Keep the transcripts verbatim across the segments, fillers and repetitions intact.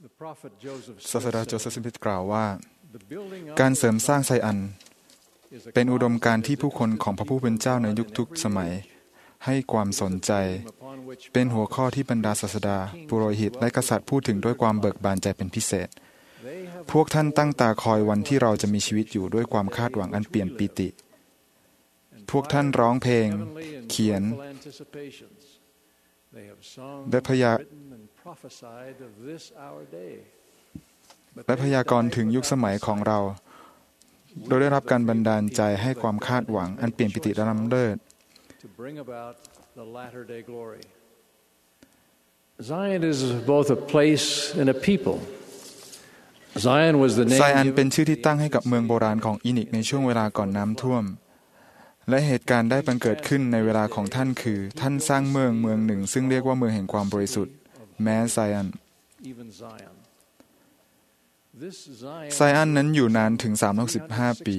ศาสดาโจเซฟสมิธกล่าวว่าการเสริมสร้างไซอันเป็นอุดมการณ์ที่ผู้คนของพระผู้เป็นเจ้าในยุคทุกสมัยให้ความสนใจเป็นหัวข้อที่บรรดาศาสดาปุโรหิตและกษัตริย์พูดถึงด้วยความเบิกบานใจเป็นพิเศษพวกท่านตั้งตาคอยวันที่เราจะมีชีวิตอยู่ด้วยความคาดหวังอันเปี่ยมปิติพวกท่านร้องเพลงเขียนและพยาและพยากรณ์ถึงยุคสมัยของเราโดยได้รับการบันดาลใจให้ความคาดหวังอันเปลี่ยนปิติและล้ำเลิศ Zion is both a place and a people. Zion was the name ไซอันเป็นชื่อที่ตั้งให้กับเมืองโบราณของอีนิกในช่วงเวลาก่อนน้ำท่วมและเหตุการณ์ได้บังเกิดขึ้นในเวลาของท่านคือท่านสร้างเมืองเมืองหนึ่งซึ่งเรียกว่าเมืองแห่งความบริสุทธิ์แม้ไซอันไซอันนั้นอยู่นานถึงสามร้อยหกสิบห้าปี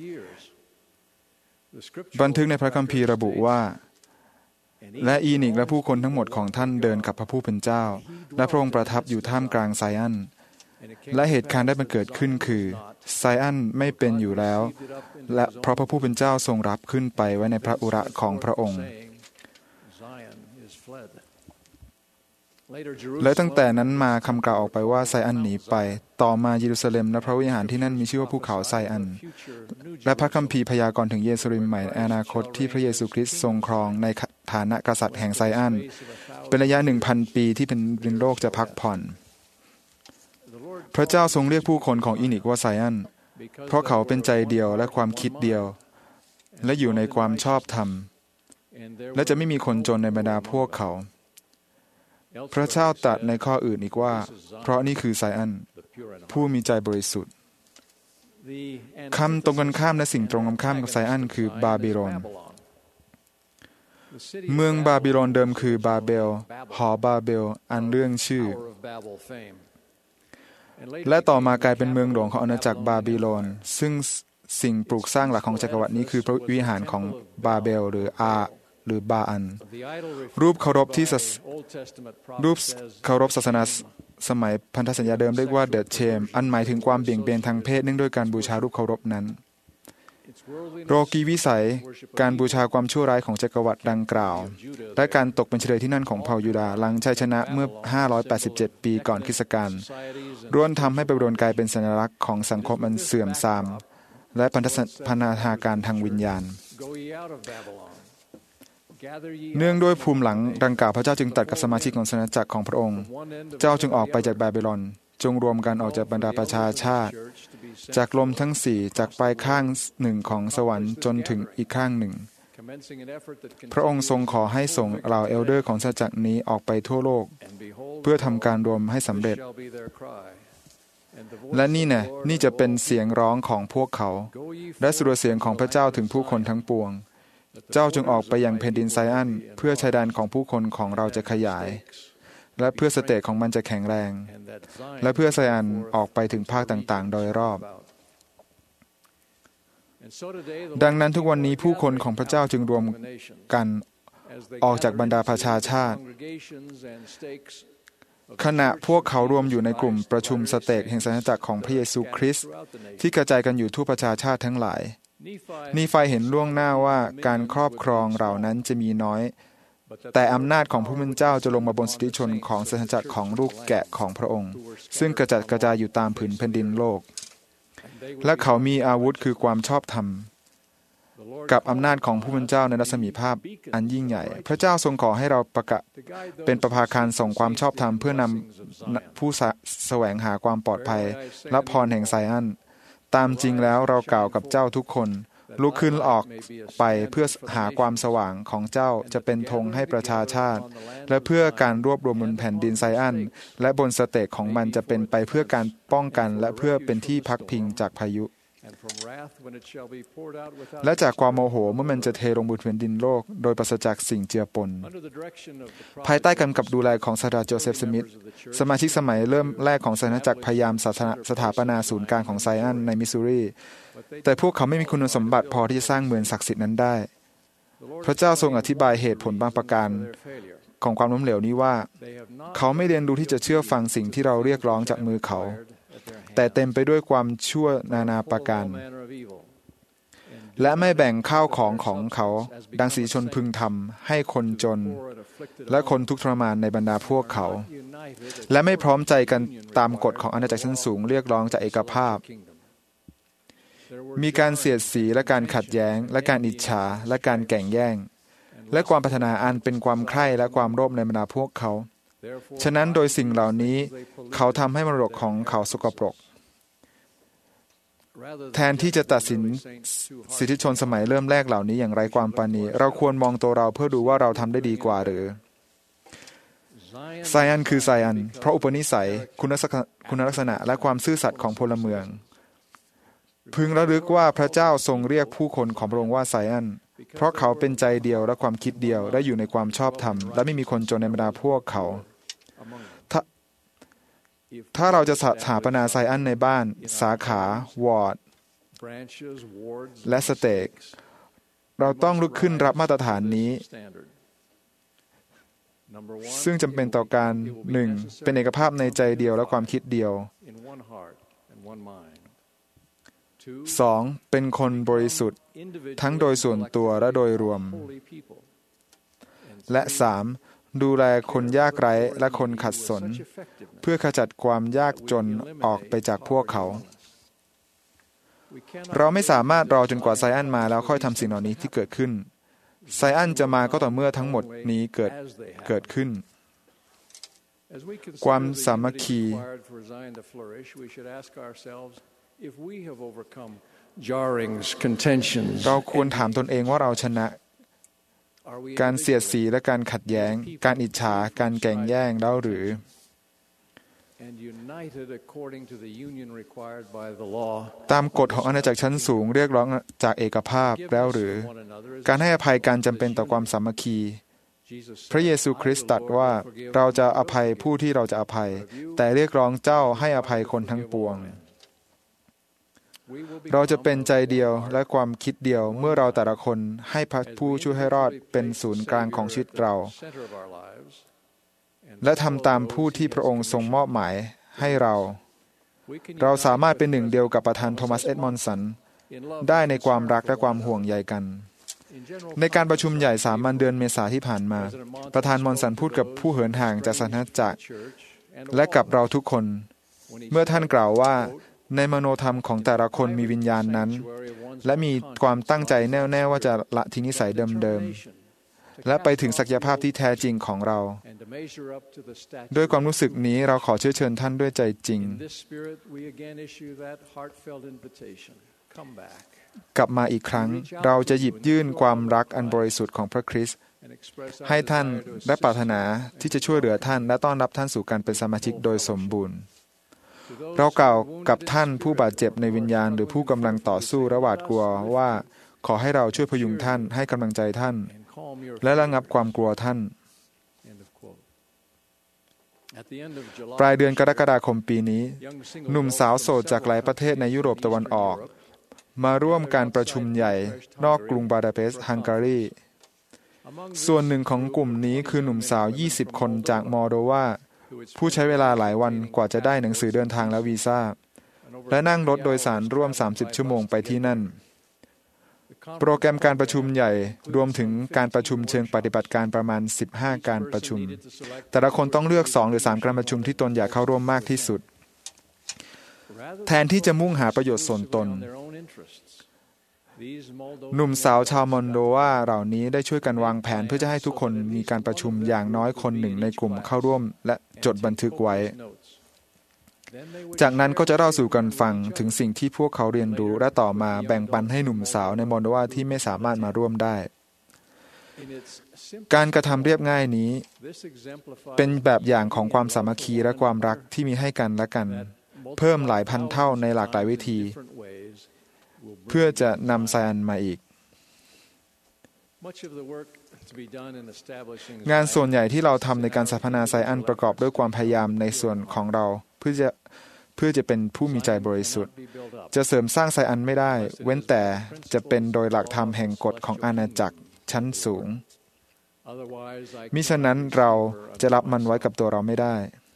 บันทึกในพระคัมภีร์ระบุว่าและอีนิกและผู้คนทั้งหมดของท่านเดินกับพระผู้เป็นเจ้าและพระองค์ประทับอยู่ท่ามกลางไซอันและเหตุการณ์ได้บังเกิดขึ้นคือไซอันไม่เป็นอยู่แล้วและเพราะพระผู้เป็นเจ้าทรงรับขึ้นไปไว้ในพระอุระของพระองค์และตั้งแต่นั้นมาคำกล่าวออกไปว่าไซอันหนีไปต่อมาเยรูซาเล็มและพระวิหารที่นั่นมีชื่อว่าภูเขาไซอันและพระคัมภีร์พยากรณ์ถึงเยรูซาเล็มใหม่ในอนาคตที่พระเยซูคริสต์ทรงครองในฐานะกษัตริย์แห่งไซอันเป็นระยะ หนึ่งพัน ปีที่เป็นดินโลกจะพักผ่อนพระเจ้าทรงเรียกผู้คนของอีนิกว่าไซอันเพราะเขาเป็นใจเดียวและความคิดเดียวและอยู่ในความชอบธรรมและจะไม่มีคนจนในบรรดาพวกเขาพระเจ้าตรัสในข้ออื่นอีกว่าเพราะนี่คือไซอันผู้มีใจบริสุทธิ์คำตรงกันข้ามและสิ่งตรงกันข้ามกับไซอันคือบาบิโลนเมืองบาบิโลนเดิมคือบาเบลหอบาเบลอันเรื่องชื่อและต่อมากลายเป็นเมืองหลวงของอาณาจักรบาบิโลนซึ่งสิ่งปลูกสร้างหลักของจักรวรรดินี้คือพระวิหารของบาเบลหรืออาหรือบาอันรูปเคารพที่รูปเคารพศาสนาสมัยพันธสัญญาเดิมเรียกว่าเดอะเชมอันหมายถึงความเบี่ยงเบนทางเพศเนื่องด้วยการบูชารูปเคารพนั้นโลกีวิสัยการบูชาความชั่วร้ายของจักรวรรดิดังกล่าวและการตกเป็นเฉลยที่นั่นของเผ่ายูดาห์หลังชัยชนะเมื่อห้าร้อยแปดสิบเจ็ดปีก่อนคริสต์กาลล้วนทำให้บาบิโลนกลายเป็นสัญลักษณ์ของสังคมอันเสื่อมทรามและพันธนาการทางวิญญาณเนื่องด้วยภูมิหลังดังกล่าวพระเจ้าจึงตรัสกับสมาชิกของศาสนาจักรของพระองค์เจ้าจึงออกไปจากบาบิโลนจงรวมกันออกจากบรรดาประชาชาติจากลมทั้งสี่จากปลายข้างหนึ่งของสวรรค์จนถึงอีกข้างหนึ่งพระองค์ทรงขอให้ส่งเหล่าเอลเดอร์ของศาสนาจักรนี้ออกไปทั่วโลกเพื่อทำการรวมให้สำเร็จและนี่แน่นี่จะเป็นเสียงร้องของพวกเขาและสุรเสียงของพระเจ้าถึงผู้คนทั้งปวงเจ้าจงออกไปยังแผ่นดินไซอันเพื่อชายแดนของผู้คนของเราจะขยายและเพื่อสเตจของมันจะแข็งแรงและเพื่อไซอันออกไปถึงภาคต่างๆโดยรอบดังนั้นทุกวันนี้ผู้คนของพระเจ้าจึงรวมกันออกจากบรรดาประชาชาติขณะพวกเขารวมอยู่ในกลุ่มประชุมสเตกแห่งศาสนาจักรของพระเยซูคริสต์ที่กระจายกันอยู่ทั่วประชาชาติทั้งหลายนีไฟเห็นล่วงหน้าว่าการครอบครองเหล่านั้นจะมีน้อยแต่อำนาจของพระผู้เป็นเจ้าจะลงมาบนสิทธิชนของศาสนาจักรของลูกแกะของพระองค์ซึ่งกระจัดกระจายอยู่ตามผืนแผ่นดินโลกและเขามีอาวุธคือความชอบธรรมกับอำนาจของผู้เป็นเจ้าในรัศมีภาพอันยิ่งใหญ่พระเจ้าทรงขอให้เราประกาศเป็นประภาคารส่งความชอบธรรมเพื่อนำผู้แสวงหาความปลอดภัยและพรแห่งไซอันตามจริงแล้วเรากล่าวกับเจ้าทุกคนลุกขึ้นออกไปเพื่อหาความสว่างของเจ้าจะเป็นธงให้ประชาชาติและเพื่อการรวบรวมบนแผ่นดินไซอันและบนสเตจของมันจะเป็นไปเพื่อการป้องกันและเพื่อเป็นที่พักพิงจากพายุและจากความโมโหเมื่อมันจะเทลงบนแผ่นดินโลกโดยปราศจากสิ่งเจือปนภายใต้การกำกับดูแลของศาสตราจารย์โจเซฟสมิธสมาชิกสมัยเริ่มแรกของศาสนาจักรพยายามสถาปนาศูนย์กลางของไซอันในมิสซูรีแต่พวกเขาไม่มีคุณสมบัติพอที่จะสร้างเมืองศักดิ์สิทธิ์นั้นได้พระเจ้าทรงอธิบายเหตุผลบางประการของความล้มเหลวนี้ว่าเขาไม่เรียนรู้ที่จะเชื่อฟังสิ่งที่เราเรียกร้องจากมือเขาแต่เต็มไปด้วยความชั่วนานาประการและไม่แบ่งข้าวของของเขาดังสีชนพึงทำให้คนจนและคนทุกข์ทรมานในบรรดาพวกเขาและไม่พร้อมใจกันตามกฎของอาณาจักรชั้นสูงเรียกร้องจากเอกภาพมีการเสียดสีและการขัดแย้งและการอิจฉาและการแข่งแย่งและความปรารถนาอันเป็นความใคร่และความโลภในบรรดาพวกเขาฉะนั้นโดยสิ่งเหล่านี้เขาทำให้มรดกของเขาสกปรกแทนที่จะตัดสินสิทธิชนสมัยเริ่มแรกเหล่านี้อย่างไร้ความปราณีเราควรมองตัวเราเพื่อดูว่าเราทำได้ดีกว่าหรือไซอันคือไซอันเพราะอุปนิสัยคุณลักษณะและความซื่อสัตย์ของพลเมืองพึงระลึกว่าพระเจ้าทรงเรียกผู้คนของพระองค์ว่าไซอันเพราะเขาเป็นใจเดียวและความคิดเดียวและอยู่ในความชอบธรรมและไม่มีคนจนในบรรดาพวกเขาถ้าถ้าเราจะสถาปนาไซอันในบ้านสาขาวอร์ดและสเต็กเราต้องลุกขึ้นรับมาตรฐานนี้ซึ่งจำเป็นต่อการหนึ่งเป็นเอกภาพในใจเดียวและความคิดเดียวสองเป็นคนบริสุทธิ์ทั้งโดยส่วนตัวและโดยรวมและสามดูแลคนยากไร้และคนขัดสนเพื่อขจัดความยากจนออกไปจากพวกเขาเราไม่สามารถรอจนกว่าไซอันมาแล้วค่อยทำสิ่งเหล่านี้ที่เกิดขึ้นไซอันจะมาก็ต่อเมื่อทั้งหมดนี้เกิดเกิดขึ้นความสามัคคีเราควรถามตนเองว่าเราชนะการเสียดสีและการขัดแย้งการอิจฉาการแข่งแย่งแล้วหรือตามกฎของอาณาจักรชั้นสูงเรียกร้องจากเอกภาพแล้วหรือการให้อภัยการจำเป็นต่อความสามัคคีพระเยซูคริสต์ตรัสว่าเราจะอภัยผู้ที่เราจะอภัยแต่เรียกร้องเจ้าให้อภัยคนทั้งปวงเราจะเป็นใจเดียวและความคิดเดียวเมื่อเราแต่ละคนให้พระผู้ช่วยให้รอดเป็นศูนย์กลางของชีวิตเราและทำตามผู้ที่พระองค์ทรงมอบหมายให้เราเราสามารถเป็นหนึ่งเดียวกับประธานโทมัสเอ็ดมอนสันได้ในความรักและความห่วงใยกันในการประชุมใหญ่สามัญเดือนเมษาที่ผ่านมาประธานมอนสันพูดกับผู้เหินห่างจากศาสนาจักรและกับเราทุกคนเมื่อท่านกล่าวว่าในมโนธรรมของแต่ละคนมีวิญญาณนั้นและมีความตั้งใจแน่วแน่ว่าจะละทิ้งนิสัยเดิมๆและไปถึงศักยภาพที่แท้จริงของเราด้วยความรู้สึกนี้เราขอเชื้อเชิญท่านด้วยใจจริงกลับมาอีกครั้งเราจะหยิบยื่นความรักอันบริสุทธิ์ของพระคริสต์ให้ท่านและปรารถนาที่จะช่วยเหลือท่านและต้อนรับท่านสู่การเป็นสมาชิกโดยสมบูรณ์เรากล่าวกับท่านผู้บาดเจ็บในวิญญาณหรือผู้กำลังต่อสู้และหวาดกลัวว่าขอให้เราช่วยพยุงท่านให้กำลังใจท่านและระงับความกลัวท่านปลายเดือนกรกฎาคมปีนี้หนุ่มสาวโสดจากหลายประเทศในยุโรปตะวันออกมาร่วมการประชุมใหญ่นอกกรุงบาดาเปสต์ฮังการีส่วนหนึ่งของกลุ่มนี้คือหนุ่มสาวยี่สิบคนจากมอลโดวาผู้ใช้เวลาหลายวันกว่าจะได้หนังสือเดินทางและวีซ่าและนั่งรถโดยสารร่วมสามสิบชั่วโมงไปที่นั่นโปรแกรมการประชุมใหญ่รวมถึงการประชุมเชิงปฏิบัติการประมาณสิบห้าการประชุมแต่ละคนต้องเลือกสองหรือสามการประชุมที่ตนอยากเข้าร่วมมากที่สุดแทนที่จะมุ่งหาประโยชน์ส่วนตนหนุ่มสาวชาวมอลโดวาเหล่านี้ได้ช่วยกันวางแผนเพื่อจะให้ทุกคนมีการประชุมอย่างน้อยคนหนึ่งในกลุ่มเข้าร่วมและจดบันทึกไว้จากนั้นก็จะเล่าสู่กันฟังถึงสิ่งที่พวกเขาเรียนรู้และต่อมาแบ่งปันให้หนุ่มสาวในมอลโดวาที่ไม่สามารถมาร่วมได้การกระทำเรียบง่ายนี้เป็นแบบอย่างของความสามัคคีและความรักที่มีให้กันและกันเพิ่มหลายพันเท่าในหลากหลายวิธีเพื่อจะนำไซอันมาอีกงานส่วนใหญ่ที่เราทำในการสถาปนาไซอันประกอบด้วยความพยายามในส่วนของเราเพื่อจะเพื่อจะเป็นผู้มีใจบริสุทธิ์จะเสริมสร้างไซอันไม่ได้เว้นแต่จะเป็นโดยหลักธรรมแห่งกฎของอาณาจักรชั้นสูงมิฉะนั้นเราจะรับมันไว้กับตัวเราไม่ได้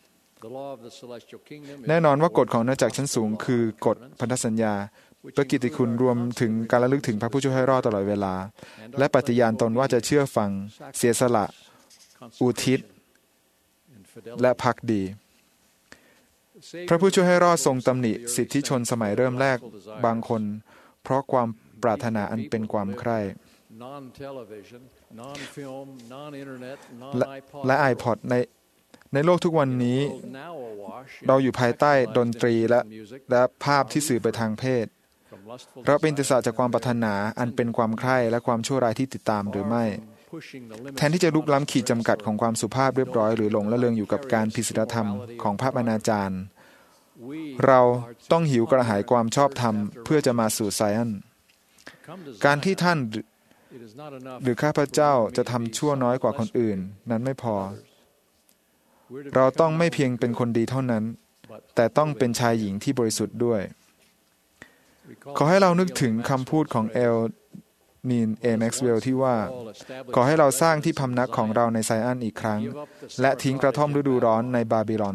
แน่นอนว่ากฎของอาณาจักรชั้นสูงคือกฎพันธสัญญาพระกิตติคุณรวมถึงการระลึกถึงพระผู้ช่วยให้รอดตลอดเวลาและปฏิญาณตนว่าจะเชื่อฟังเสียสละอุทิศและภักดีพระผู้ช่วยให้รอดทรงตำหนิสิทธิชนสมัยเริ่มแรกบางคนเพราะความปรารถนาอันเป็นความใคร่และและ iPod ในในโลกทุกวันนี้เราอยู่ภายใต้ดนตรีและและภาพที่สื่อไปทางเพศเราเป็นติสระจากความปรารถนาอันเป็นความใคร่และความชั่วร้ายที่ติดตามหรือไม่แทนที่จะลุกล้ำขีดจำกัดของความสุภาพเรียบร้อยหรือหลงละเลงอยู่กับการผิดศีลธรรมของภาพอนาจารเราต้องหิวกระหายความชอบธรรมเพื่อจะมาสู่ไซออนการที่ท่านหรือข้าพเจ้าจะทำชั่วน้อยกว่าคนอื่นนั้นไม่พอเราต้องไม่เพียงเป็นคนดีเท่านั้นแต่ต้องเป็นชายหญิงที่บริสุทธิ์ด้วยขอให้เรานึกถึงคำพูดของเอลนีนเอแม็กซ์เวลล์ที่ว่าขอให้เราสร้างที่พำนักของเราในไซออนอีกครั้งและทิ้งกระท่อมฤดูร้อนในบาบิลอน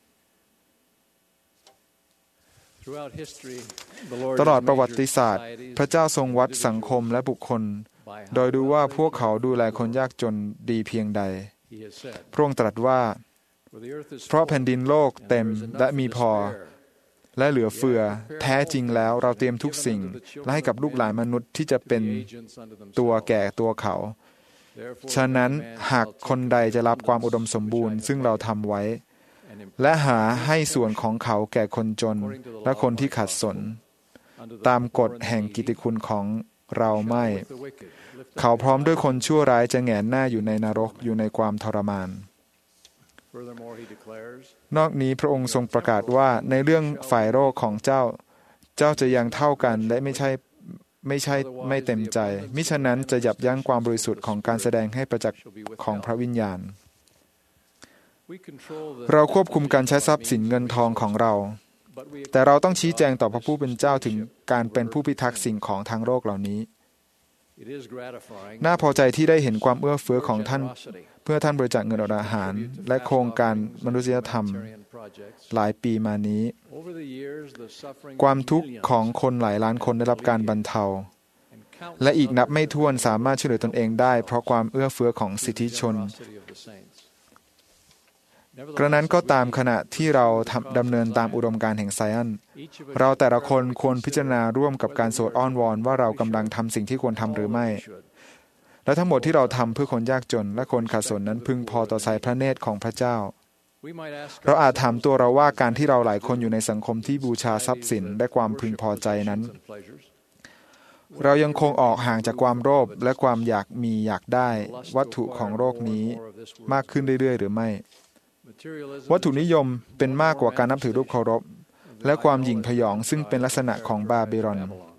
ตลอดประวัติศาสตร์พระเจ้าทรงวัดสังคมและบุคคลโดยดูว่าพวกเขาดูแลคนยากจนดีเพียงใดพระองค์ตรัสว่าเพราะแผ่นดินโลกเต็มและมีพอและเหลือเฟือแท้จริงแล้วเราเตรียมทุกสิ่งและให้กับลูกหลานมนุษย์ที่จะเป็นตัวแก่ตัวเขาฉะนั้นหากคนใดจะรับความอุดมสมบูรณ์ซึ่งเราทำไว้และหาให้ส่วนของเขาแก่คนจนและคนที่ขัดสนตามกฎแห่งกิตติคุณของเราไม่เขาพร้อมด้วยคนชั่วร้ายจะแหงนหน้าอยู่ในนรกอยู่ในความทรมานนอกนี้พระองค์ทรงประกาศว่าในเรื่องฝ่ายโรคของเจ้าเจ้าจะยังเท่ากันและไม่ใช่ไม่ใช่ไม่เต็มใจมิฉะนั้นจะยับยั้งความบริสุทธิ์ของการแสดงให้ประจักษ์ของพระวิญญาณเราควบคุมการใช้ทรัพย์สินเงินทองของเราแต่เราต้องชี้แจงต่อพระผู้เป็นเจ้าถึงการเป็นผู้พิทักษ์สิ่งของทางโลกเหล่านี้น่าพอใจที่ได้เห็นความเอื้อเฟื้อของท่านเพื่อท่านบริจาคเงินอาหารและโครงการมนุษยธรรมหลายปีมานี้ความทุกข์ของคนหลายล้านคนได้รับการบรรเทาและอีกนับไม่ถ้วนสามารถช่วยเหลือตนเองได้เพราะความเอื้อเฟื้อของสิทธิชนกระนั้นก็ตามขณะที่เราดำเนินตามอุดมการณ์แห่งไซออนเราแต่ละคนควรพิจารณาร่วมกับการโสดอ้อนวอนว่าเรากำลังทำสิ่งที่ควรทำหรือไม่และทั้งหมดที่เราทำเพื่อคนยากจนและคนขัดสนนั้นพึงพอต่อสายพระเนตรของพระเจ้าเราอาจถามตัวเราว่าการที่เราหลายคนอยู่ในสังคมที่บูชาทรัพย์สินและความพึงพอใจนั้นเรายังคงออกห่างจากความโลภและความอยากมีอยากได้วัตถุของโลกนี้มากขึ้นเรื่อยๆหรือไม่วัตถุนิยมเป็นมากกว่าการนับถือรูปเคารพและความหยิ่งพยองซึ่งเป็นลักษณะของบาบิลอน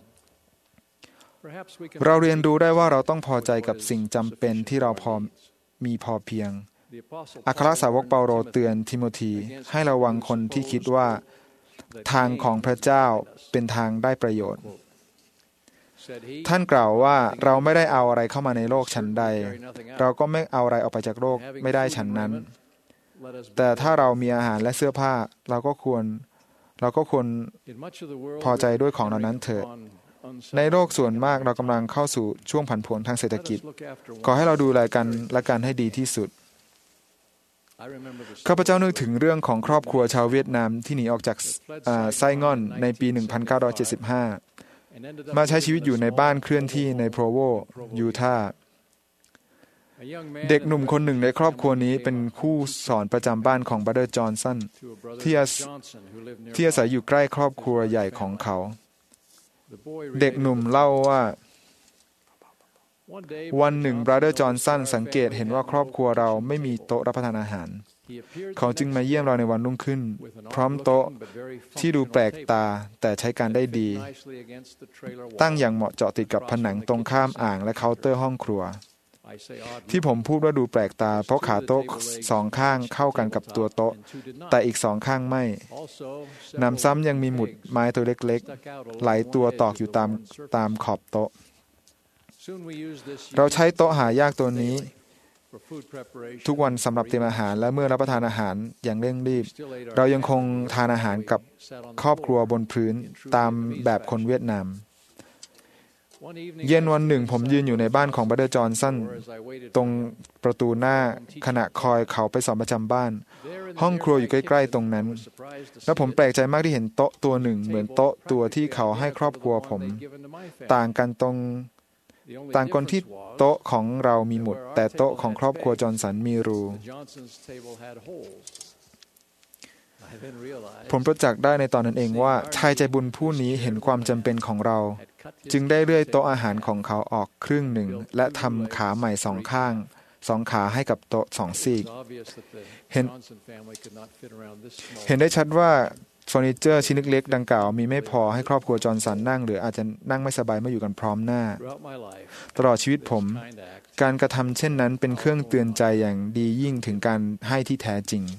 เราเรียนรู้ได้ว่าเราต้องพอใจกับสิ่งจำเป็นที่เราพอมีพอเพียงอัครสาวกเปาโลเตือนทิโมธีให้ระวังคนที่คิดว่าทางของพระเจ้าเป็นทางได้ประโยชน์ท่านกล่าวว่าเราไม่ได้เอาอะไรเข้ามาในโลกฉันใดเราก็ไม่เอาอะไรออกไปจากโลกไม่ได้ฉันนั้นแต่ถ้าเรามีอาหารและเสื้อผ้าเราก็ควรเราก็ควรพอใจด้วยของเหล่านั้นเถิดในโลกส่วนมากเรากำลังเข้าสู่ช่วงผันผวนทางเศรษฐกิจขอให้เราดูแลกันและกันให้ดีที่สุดข้าพเจ้านึกถึงเรื่องของครอบครัวชาวเวียดนามที่หนีออกจากไซง่อนในปีหนึ่งพันเก้าร้อยเจ็ดสิบห้ามาใช้ชีวิตอยู่ในบ้านเคลื่อนที่ในโพรโวยูทาห์เด็กหนุ่มคนหนึ่งในครอบครัวนี้เป็นคู่สอนประจำบ้านของบราเดอร์จอห์นสันที่ที่อาศัยอยู่ใกล้ครอบครัวใหญ่ของเขาเด็กหนุ่มเล่าว่าวันหนึ่งบราเดอร์จอห์นสันสังเกตเห็นว่าครอบครัวเราไม่มีโต๊ะรับประทานอาหารเขาจึงมาเยี่ยมเราในวันรุ่งขึ้นพร้อมโต๊ะที่ดูแปลกตาแต่ใช้การได้ดีตั้งอย่างเหมาะเจาะติดกับผนังตรงข้ามอ่างและเคาน์เตอร์ห้องครัวที่ผมพูดว่าดูแปลกตาเพราะขาโต๊ะสองข้างเข้ากันกับตัวโต๊ะแต่อีกสองข้างไม่นำซ้ำยังมีหมุดไม้ตัวเล็กๆหลายตัวตอกอยู่ตามตามขอบโต๊ะเราใช้โต๊ะหายากตัวนี้ทุกวันสำหรับเตรียมอาหารและเมื่อรับประทานอาหารอย่างเร่งรีบเรายังคงทานอาหารกับครอบครัวบนพื้นตามแบบคนเวียดนามเย็นวันหนึ่งผมยืนอยู่ในบ้านของบัตเตอร์จอห์นสันตรงประตูหน้าขณะคอยเขาไปสอนประจำบ้านห้องครัวอยู่ใกล้ๆตรงนั้นและผมแปลกใจมากที่เห็นโต๊ะตัวหนึ่งเหมือนโต๊ะตัวที่เขาให้ครอบครัวผมต่างกันตรงต่างกันที่โต๊ะของเรามีหมุดแต่โต๊ะของครอบครัวจอห์นสันมีรูผมประจักษ์ได้ในตอนนั้นเองว่าชายใจบุญผู้นี้เห็นความจำเป็นของเราจึงได้เลื่อยโต๊ะอาหารของเขาออกครึ่งหนึ่งและทำขาใหม่สองข้างสองขาให้กับโต๊ะสองซีกเห็นเห็นได้ชัดว่าเฟอร์นิเจอร์ชิ้นเล็กๆดังกล่าวมีไม่พอให้ครอบครัวจอห์นสันนั่งหรืออาจจะนั่งไม่สบายเมื่ออยู่กันพร้อมหน้าตลอดชีวิตผมการกระทำเช่นนั้นเป็นเครื่องเตือนใจอย่างดียิ่งถึงการให้ที่แท้จริง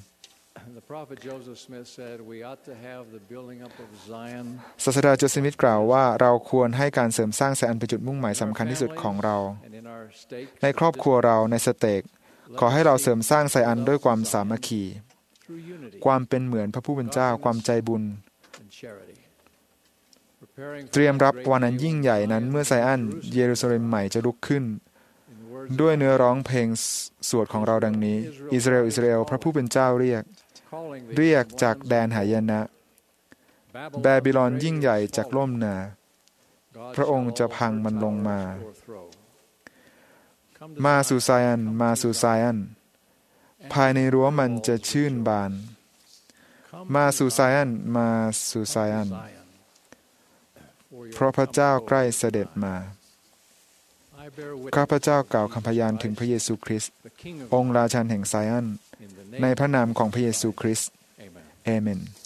ศาสดาโจเซฟสมิธกล่าวว่าเราควรให้การเสริมสร้างไซออนเป็นจุดมุ่งหมายสำคัญที่สุดของเราในครอบครัวเราในสเต็กขอให้เราเสริมสร้างไซออนด้วยความสามัคคีความเป็นเหมือนพระผู้เป็นเจ้าความใจบุญเตรียมรับวันอันยิ่งใหญ่นั้นเมื่อไซออนเยรูซาเล็มใหม่จะลุกขึ้นด้วยเนื้อร้องเพลงสวดของเราดังนี้อิสราเอลอิสราเอลพระผู้เป็นเจ้าเรียกเรียกจากแดนหายนะบาบิลอนยิ่งใหญ่จากล่มนาพระองค์จะพังมันลงมามาสู่ไซออนมาสู่ไซออนภายในรั้วมันจะชื่นบานมาสู่ไซออนมาสู่ไซออนเพราะพระเจ้าใกล้เสด็จมาข้าพเจ้ากล่าวคำพยานถึงพระเยซูคริสต์องค์ราชันแห่งไซออนในพระนามของพระเยซูคริสต์อาเมน